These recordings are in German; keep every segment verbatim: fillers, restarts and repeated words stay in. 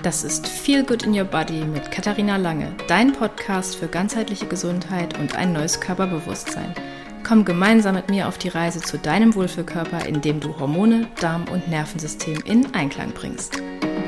Das ist Feel Good in Your Body mit Katharina Lange, dein Podcast für ganzheitliche Gesundheit und ein neues Körperbewusstsein. Komm gemeinsam mit mir auf die Reise zu deinem Wohlfühlkörper, indem du Hormone, Darm- und Nervensystem in Einklang bringst.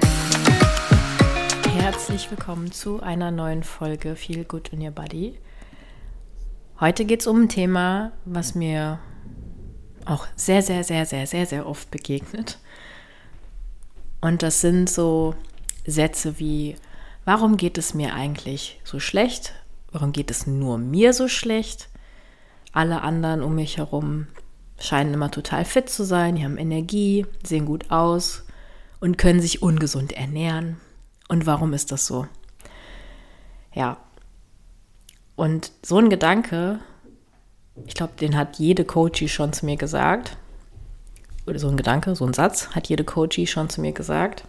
Herzlich willkommen zu einer neuen Folge Feel Good in Your Body. Heute geht es um ein Thema, was mir auch sehr, sehr, sehr, sehr, sehr, sehr oft begegnet. Und das sind so Sätze wie: Warum geht es mir eigentlich so schlecht? Warum geht es nur mir so schlecht? Alle anderen um mich herum scheinen immer total fit zu sein, die haben Energie, sehen gut aus und können sich ungesund ernähren. Und warum ist das so? Ja, und so ein Gedanke, ich glaube, den hat jede Coachie schon zu mir gesagt. Oder so ein Gedanke, so ein Satz hat jede Coachie schon zu mir gesagt.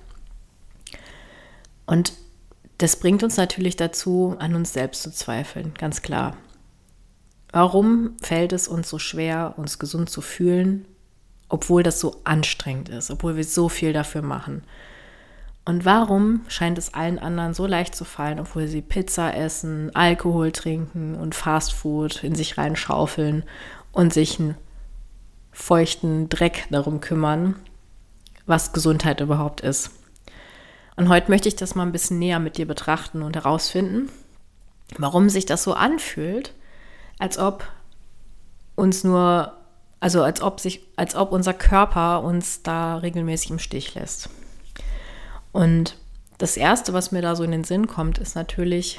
Und das bringt uns natürlich dazu, an uns selbst zu zweifeln, ganz klar. Warum fällt es uns so schwer, uns gesund zu fühlen, obwohl das so anstrengend ist, obwohl wir so viel dafür machen? Und warum scheint es allen anderen so leicht zu fallen, obwohl sie Pizza essen, Alkohol trinken und Fastfood in sich reinschaufeln und sich einen feuchten Dreck darum kümmern, was Gesundheit überhaupt ist? Und heute möchte ich das mal ein bisschen näher mit dir betrachten und herausfinden, warum sich das so anfühlt, als ob uns nur, also als ob sich, als ob unser Körper uns da regelmäßig im Stich lässt. Und das Erste, was mir da so in den Sinn kommt, ist natürlich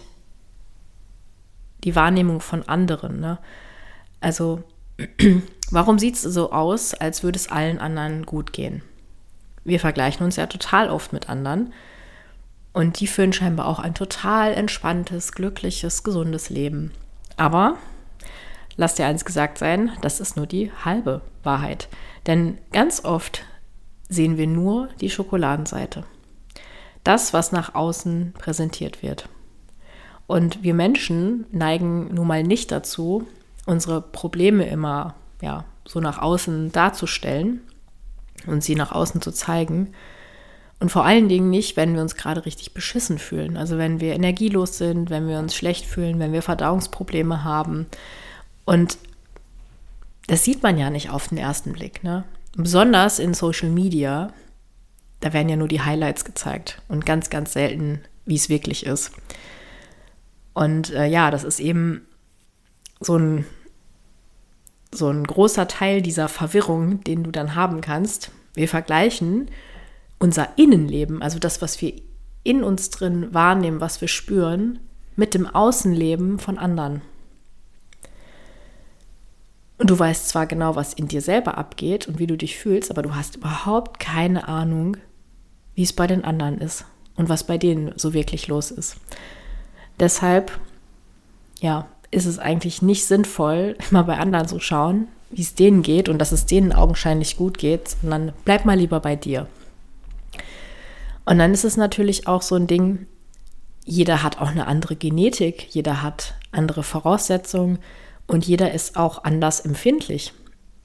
die Wahrnehmung von anderen, ne? Also, warum sieht es so aus, als würde es allen anderen gut gehen? Wir vergleichen uns ja total oft mit anderen und die führen scheinbar auch ein total entspanntes, glückliches, gesundes Leben. Aber lass dir eins gesagt sein, das ist nur die halbe Wahrheit. Denn ganz oft sehen wir nur die Schokoladenseite. Das, was nach außen präsentiert wird. Und wir Menschen neigen nun mal nicht dazu, unsere Probleme immer ja, so nach außen darzustellen und sie nach außen zu zeigen. Und vor allen Dingen nicht, wenn wir uns gerade richtig beschissen fühlen. Also wenn wir energielos sind, wenn wir uns schlecht fühlen, wenn wir Verdauungsprobleme haben. Und das sieht man ja nicht auf den ersten Blick, ne? Besonders in Social Media, da werden ja nur die Highlights gezeigt und ganz, ganz selten, wie es wirklich ist. Und äh, ja, das ist eben so ein, so ein großer Teil dieser Verwirrung, den du dann haben kannst. Wir vergleichen unser Innenleben, also das, was wir in uns drin wahrnehmen, was wir spüren, mit dem Außenleben von anderen. Und du weißt zwar genau, was in dir selber abgeht und wie du dich fühlst, aber du hast überhaupt keine Ahnung, wie es bei den anderen ist und was bei denen so wirklich los ist. Deshalb, ja, ist es eigentlich nicht sinnvoll, immer bei anderen zu schauen, wie es denen geht und dass es denen augenscheinlich gut geht, sondern bleib mal lieber bei dir. Und dann ist es natürlich auch so ein Ding, jeder hat auch eine andere Genetik, jeder hat andere Voraussetzungen und jeder ist auch anders empfindlich.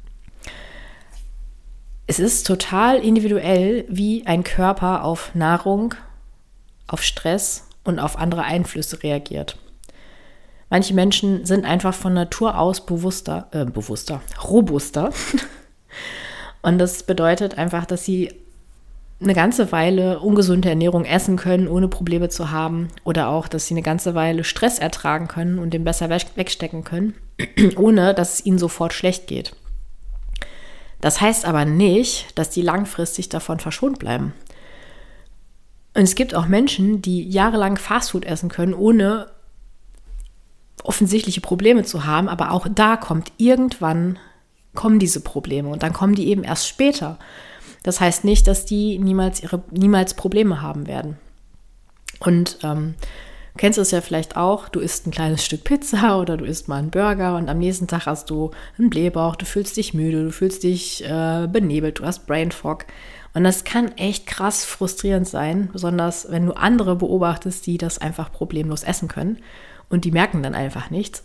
Es ist total individuell, wie ein Körper auf Nahrung, auf Stress und auf andere Einflüsse reagiert. Manche Menschen sind einfach von Natur aus bewusster, äh, bewusster, robuster. Und das bedeutet einfach, dass sie eine ganze Weile ungesunde Ernährung essen können, ohne Probleme zu haben. Oder auch, dass sie eine ganze Weile Stress ertragen können und den besser wegstecken können, ohne dass es ihnen sofort schlecht geht. Das heißt aber nicht, dass die langfristig davon verschont bleiben. Und es gibt auch Menschen, die jahrelang Fastfood essen können, ohne offensichtliche Probleme zu haben, aber auch da kommt irgendwann, kommen diese Probleme und dann kommen die eben erst später. Das heißt nicht, dass die niemals ihre niemals Probleme haben werden. Und ähm, du kennst es ja vielleicht auch, du isst ein kleines Stück Pizza oder du isst mal einen Burger und am nächsten Tag hast du einen Blähbauch, du fühlst dich müde, du fühlst dich äh, benebelt, du hast Brain Fog. Und das kann echt krass frustrierend sein, besonders wenn du andere beobachtest, die das einfach problemlos essen können und die merken dann einfach nichts.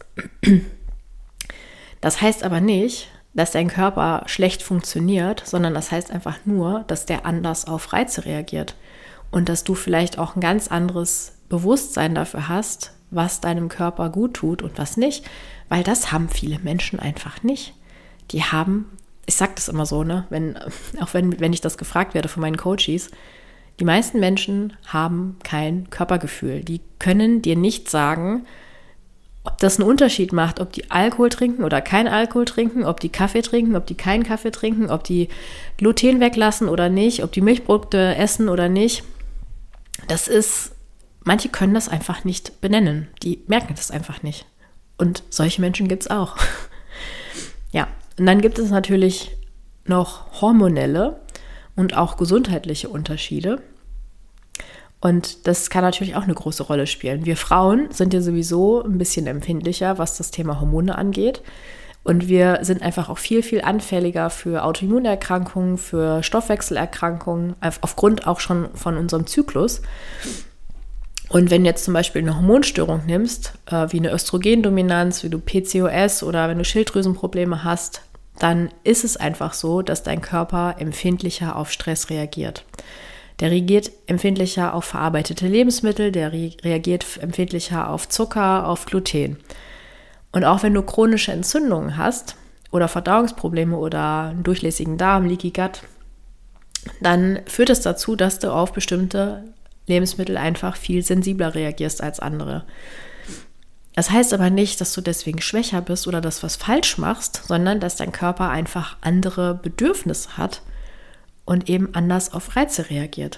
Das heißt aber nicht, dass dein Körper schlecht funktioniert, sondern das heißt einfach nur, dass der anders auf Reize reagiert. und dass du vielleicht auch ein ganz anderes Bewusstsein dafür hast, was deinem Körper gut tut und was nicht, weil das haben viele Menschen einfach nicht. Die haben, ich sage das immer so, ne, wenn, auch wenn, wenn ich das gefragt werde von meinen Coaches, die meisten Menschen haben kein Körpergefühl. Die können dir nicht sagen, ob das einen Unterschied macht, ob die Alkohol trinken oder kein Alkohol trinken, ob die Kaffee trinken, ob die keinen Kaffee trinken, ob die Gluten weglassen oder nicht, ob die Milchprodukte essen oder nicht. Das ist, manche können das einfach nicht benennen. Die merken das einfach nicht. Und solche Menschen gibt es auch. Ja, und dann gibt es natürlich noch hormonelle und auch gesundheitliche Unterschiede. Und das kann natürlich auch eine große Rolle spielen. Wir Frauen sind ja sowieso ein bisschen empfindlicher, was das Thema Hormone angeht. Und wir sind einfach auch viel, viel anfälliger für Autoimmunerkrankungen, für Stoffwechselerkrankungen, aufgrund auch schon von unserem Zyklus. Und wenn du jetzt zum Beispiel eine Hormonstörung nimmst, äh, wie eine Östrogendominanz, wie du P C O S oder wenn du Schilddrüsenprobleme hast, dann ist es einfach so, dass dein Körper empfindlicher auf Stress reagiert. Der reagiert empfindlicher auf verarbeitete Lebensmittel, der re- reagiert empfindlicher auf Zucker, auf Gluten. Und auch wenn du chronische Entzündungen hast oder Verdauungsprobleme oder einen durchlässigen Darm, Leaky Gut, dann führt es dazu, dass du auf bestimmte Lebensmittel einfach viel sensibler reagierst als andere. Das heißt aber nicht, dass du deswegen schwächer bist oder dass du was falsch machst, sondern dass dein Körper einfach andere Bedürfnisse hat und eben anders auf Reize reagiert.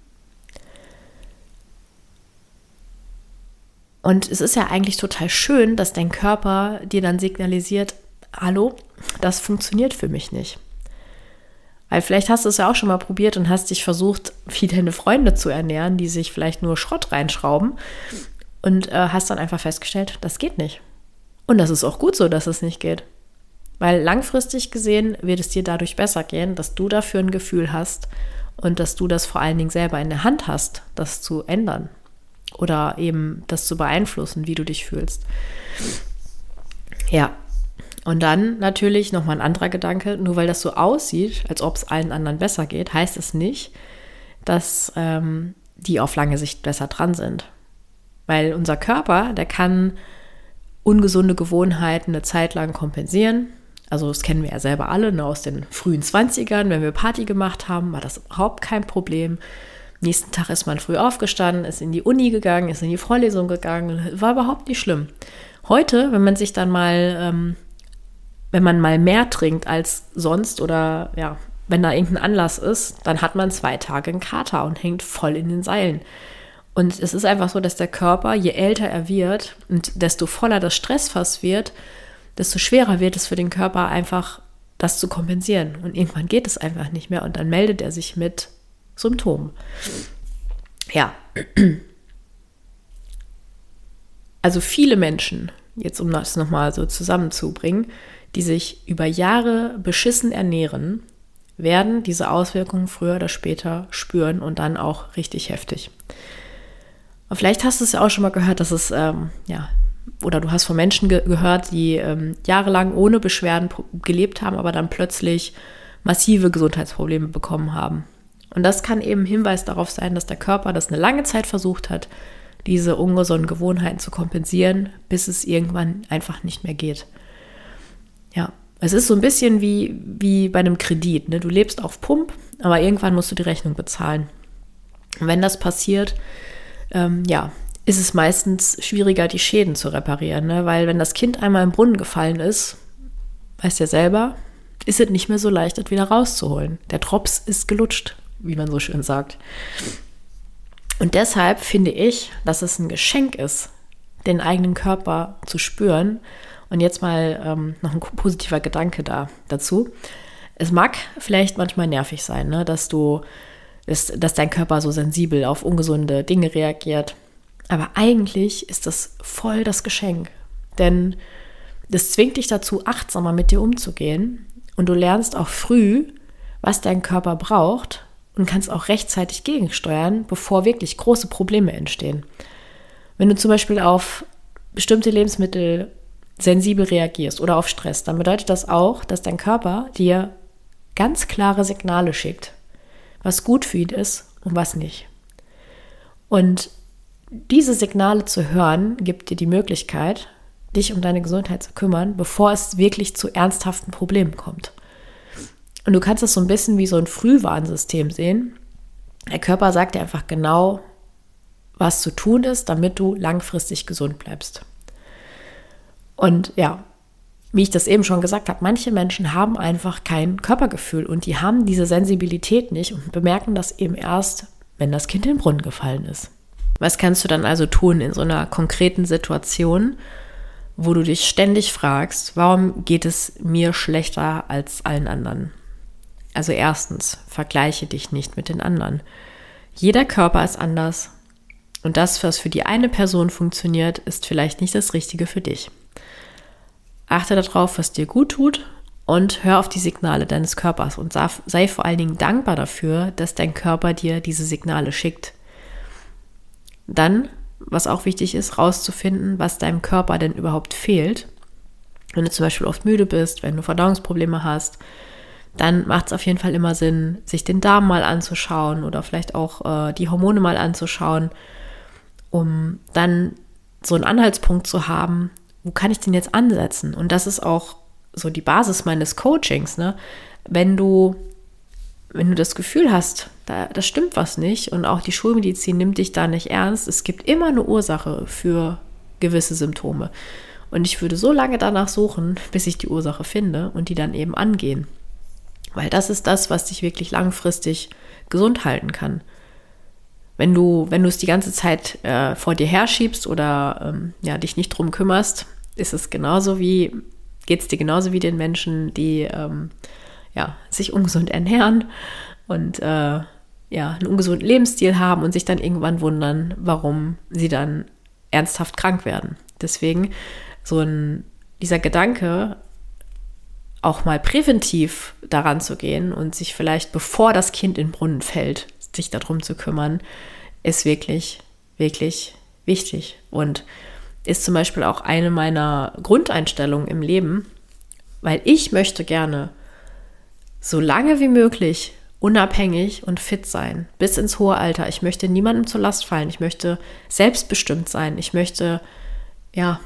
Und es ist ja eigentlich total schön, dass dein Körper dir dann signalisiert, hallo, das funktioniert für mich nicht. Weil vielleicht hast du es ja auch schon mal probiert und hast dich versucht, wie deine Freunde zu ernähren, die sich vielleicht nur Schrott reinschrauben und äh, hast dann einfach festgestellt, das geht nicht. Und das ist auch gut so, dass es nicht geht. Weil langfristig gesehen wird es dir dadurch besser gehen, dass du dafür ein Gefühl hast und dass du das vor allen Dingen selber in der Hand hast, das zu ändern oder eben das zu beeinflussen, wie du dich fühlst. Ja, und dann natürlich nochmal ein anderer Gedanke, nur weil das so aussieht, als ob es allen anderen besser geht, heißt es nicht, dass ähm, die auf lange Sicht besser dran sind. Weil unser Körper, der kann ungesunde Gewohnheiten eine Zeit lang kompensieren. Also das kennen wir ja selber alle, ne, aus den frühen zwanzigern, wenn wir Party gemacht haben, war das überhaupt kein Problem. Nächsten Tag ist man früh aufgestanden, ist in die Uni gegangen, ist in die Vorlesung gegangen, war überhaupt nicht schlimm. Heute, wenn man sich dann mal, ähm, wenn man mal mehr trinkt als sonst oder ja, wenn da irgendein Anlass ist, dann hat man zwei Tage einen Kater und hängt voll in den Seilen. Und es ist einfach so, dass der Körper, je älter er wird und desto voller das Stressfass wird, desto schwerer wird es für den Körper einfach, das zu kompensieren. Und irgendwann geht es einfach nicht mehr und dann meldet er sich mit Symptomen. Ja. Also viele Menschen, jetzt um das nochmal so zusammenzubringen, die sich über Jahre beschissen ernähren, werden diese Auswirkungen früher oder später spüren und dann auch richtig heftig. Aber vielleicht hast du es ja auch schon mal gehört, dass es, ähm, ja, oder du hast von Menschen ge- gehört, die ähm, jahrelang ohne Beschwerden pro- gelebt haben, aber dann plötzlich massive Gesundheitsprobleme bekommen haben. Und das kann eben Hinweis darauf sein, dass der Körper das eine lange Zeit versucht hat, diese ungesunden Gewohnheiten zu kompensieren, bis es irgendwann einfach nicht mehr geht. Ja, es ist so ein bisschen wie, wie bei einem Kredit, ne? Du lebst auf Pump, aber irgendwann musst du die Rechnung bezahlen. Und wenn das passiert, ähm, ja, ist es meistens schwieriger, die Schäden zu reparieren, ne? Weil wenn das Kind einmal im Brunnen gefallen ist, weißt du ja selber, ist es nicht mehr so leicht, das wieder rauszuholen. Der Drops ist gelutscht, wie man so schön sagt. Und deshalb finde ich, dass es ein Geschenk ist, den eigenen Körper zu spüren. Und jetzt mal ähm, noch ein positiver Gedanke da dazu. Es mag vielleicht manchmal nervig sein, ne, dass du, dass, dass dein Körper so sensibel auf ungesunde Dinge reagiert. Aber eigentlich ist das voll das Geschenk. Denn das zwingt dich dazu, achtsamer mit dir umzugehen. Und du lernst auch früh, was dein Körper braucht und kannst auch rechtzeitig gegensteuern, bevor wirklich große Probleme entstehen. Wenn du zum Beispiel auf bestimmte Lebensmittel sensibel reagierst oder auf Stress, dann bedeutet das auch, dass dein Körper dir ganz klare Signale schickt, was gut für ihn ist und was nicht. Und diese Signale zu hören, gibt dir die Möglichkeit, dich um deine Gesundheit zu kümmern, bevor es wirklich zu ernsthaften Problemen kommt. Und du kannst es so ein bisschen wie so ein Frühwarnsystem sehen. Der Körper sagt dir einfach genau, was zu tun ist, damit du langfristig gesund bleibst. Und ja, wie ich das eben schon gesagt habe, manche Menschen haben einfach kein Körpergefühl und die haben diese Sensibilität nicht und bemerken das eben erst, wenn das Kind in den Brunnen gefallen ist. Was kannst du dann also tun in so einer konkreten Situation, wo du dich ständig fragst, warum geht es mir schlechter als allen anderen? Also erstens, vergleiche dich nicht mit den anderen. Jeder Körper ist anders und das, was für die eine Person funktioniert, ist vielleicht nicht das Richtige für dich. Achte darauf, was dir gut tut und hör auf die Signale deines Körpers und sei vor allen Dingen dankbar dafür, dass dein Körper dir diese Signale schickt. Dann, was auch wichtig ist, rauszufinden, was deinem Körper denn überhaupt fehlt. Wenn du zum Beispiel oft müde bist, wenn du Verdauungsprobleme hast, dann macht es auf jeden Fall immer Sinn, sich den Darm mal anzuschauen oder vielleicht auch äh, die Hormone mal anzuschauen, um dann so einen Anhaltspunkt zu haben, wo kann ich den jetzt ansetzen? Und das ist auch so die Basis meines Coachings, ne? Wenn du, wenn du das Gefühl hast, da, da stimmt was nicht und auch die Schulmedizin nimmt dich da nicht ernst, es gibt immer eine Ursache für gewisse Symptome. Und ich würde so lange danach suchen, bis ich die Ursache finde und die dann eben angehen. Weil das ist das, was dich wirklich langfristig gesund halten kann. Wenn du, wenn du es die ganze Zeit äh, vor dir herschiebst oder ähm, ja, dich nicht drum kümmerst, ist es genauso wie, geht es dir genauso wie den Menschen, die ähm, ja, sich ungesund ernähren und äh, ja, einen ungesunden Lebensstil haben und sich dann irgendwann wundern, warum sie dann ernsthaft krank werden. Deswegen so ein, dieser Gedanke, auch mal präventiv daran zu gehen und sich vielleicht, bevor das Kind in den Brunnen fällt, sich darum zu kümmern, ist wirklich, wirklich wichtig und ist zum Beispiel auch eine meiner Grundeinstellungen im Leben, weil ich möchte gerne so lange wie möglich unabhängig und fit sein, bis ins hohe Alter. Ich möchte niemandem zur Last fallen. Ich möchte selbstbestimmt sein. Ich möchte, ja,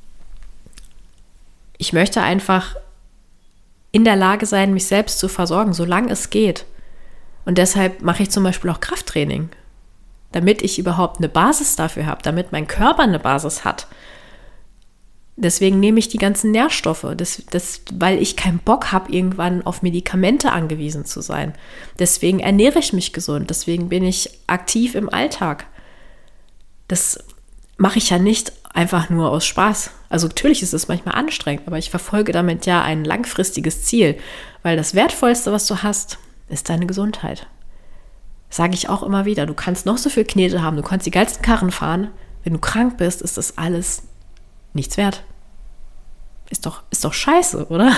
ich möchte einfach in der Lage sein, mich selbst zu versorgen, solange es geht. Und deshalb mache ich zum Beispiel auch Krafttraining, damit ich überhaupt eine Basis dafür habe, damit mein Körper eine Basis hat. Deswegen nehme ich die ganzen Nährstoffe, das, das, weil ich keinen Bock habe, irgendwann auf Medikamente angewiesen zu sein. Deswegen ernähre ich mich gesund, deswegen bin ich aktiv im Alltag. Das mache ich ja nicht einfach nur aus Spaß. Also natürlich ist es manchmal anstrengend, aber ich verfolge damit ja ein langfristiges Ziel, weil das Wertvollste, was du hast, ist deine Gesundheit. Sage ich auch immer wieder, du kannst noch so viel Knete haben, du kannst die geilsten Karren fahren, wenn du krank bist, ist das alles nichts wert. Ist doch, ist doch scheiße, oder?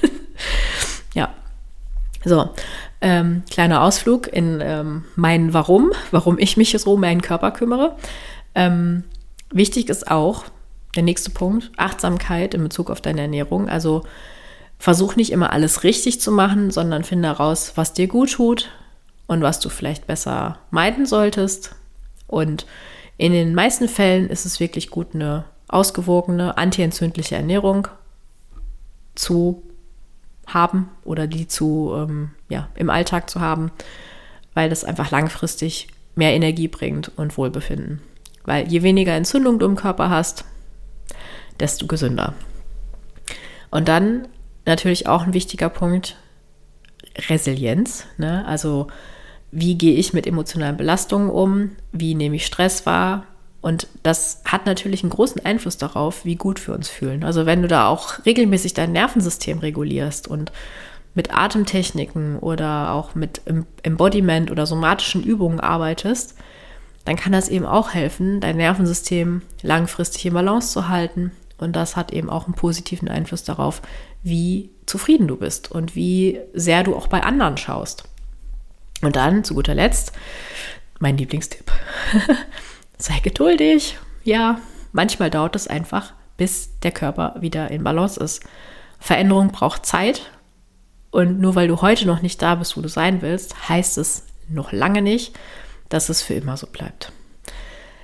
Ja. So, ähm, kleiner Ausflug in ähm, mein Warum, warum ich mich so um meinen Körper kümmere. Ähm, wichtig ist auch, der nächste Punkt, Achtsamkeit in Bezug auf deine Ernährung. Also versuch nicht immer alles richtig zu machen, sondern finde heraus, was dir gut tut und was du vielleicht besser meiden solltest. Und in den meisten Fällen ist es wirklich gut, eine ausgewogene, antientzündliche Ernährung zu haben oder die zu, ähm, ja, im Alltag zu haben, weil das einfach langfristig mehr Energie bringt und Wohlbefinden. Weil je weniger Entzündung du im Körper hast, desto gesünder. Und dann natürlich auch ein wichtiger Punkt, Resilienz, ne? Also wie gehe ich mit emotionalen Belastungen um, wie nehme ich Stress wahr? Und das hat natürlich einen großen Einfluss darauf, wie gut wir uns fühlen. Also wenn du da auch regelmäßig dein Nervensystem regulierst und mit Atemtechniken oder auch mit Embodiment oder somatischen Übungen arbeitest, dann kann das eben auch helfen, dein Nervensystem langfristig in Balance zu halten. Und das hat eben auch einen positiven Einfluss darauf, wie zufrieden du bist und wie sehr du auch bei anderen schaust. Und dann, zu guter Letzt, mein Lieblingstipp. Sei geduldig. Ja, manchmal dauert es einfach, bis der Körper wieder in Balance ist. Veränderung braucht Zeit. Und nur weil du heute noch nicht da bist, wo du sein willst, heißt es noch lange nicht, dass es für immer so bleibt.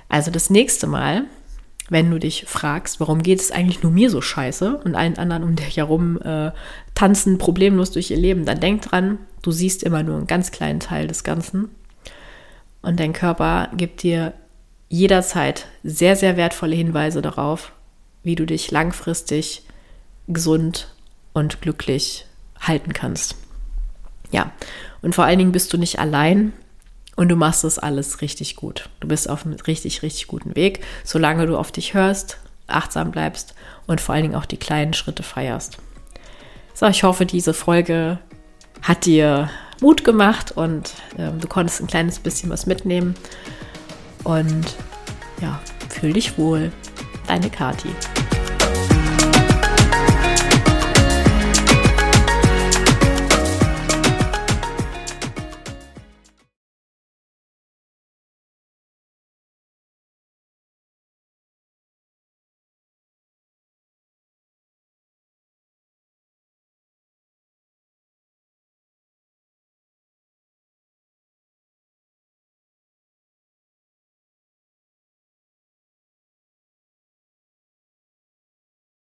Also das nächste Mal, wenn du dich fragst, warum geht es eigentlich nur mir so scheiße und allen anderen um dich herum äh, tanzen problemlos durch ihr Leben, dann denk dran, du siehst immer nur einen ganz kleinen Teil des Ganzen und dein Körper gibt dir jederzeit sehr, sehr wertvolle Hinweise darauf, wie du dich langfristig gesund und glücklich halten kannst. Ja, und vor allen Dingen bist du nicht allein und du machst das alles richtig gut. Du bist auf einem richtig, richtig guten Weg, solange du auf dich hörst, achtsam bleibst und vor allen Dingen auch die kleinen Schritte feierst. So, ich hoffe, diese Folge hat dir Mut gemacht und äh, du konntest ein kleines bisschen was mitnehmen. Und ja, fühl dich wohl. Deine Kathi.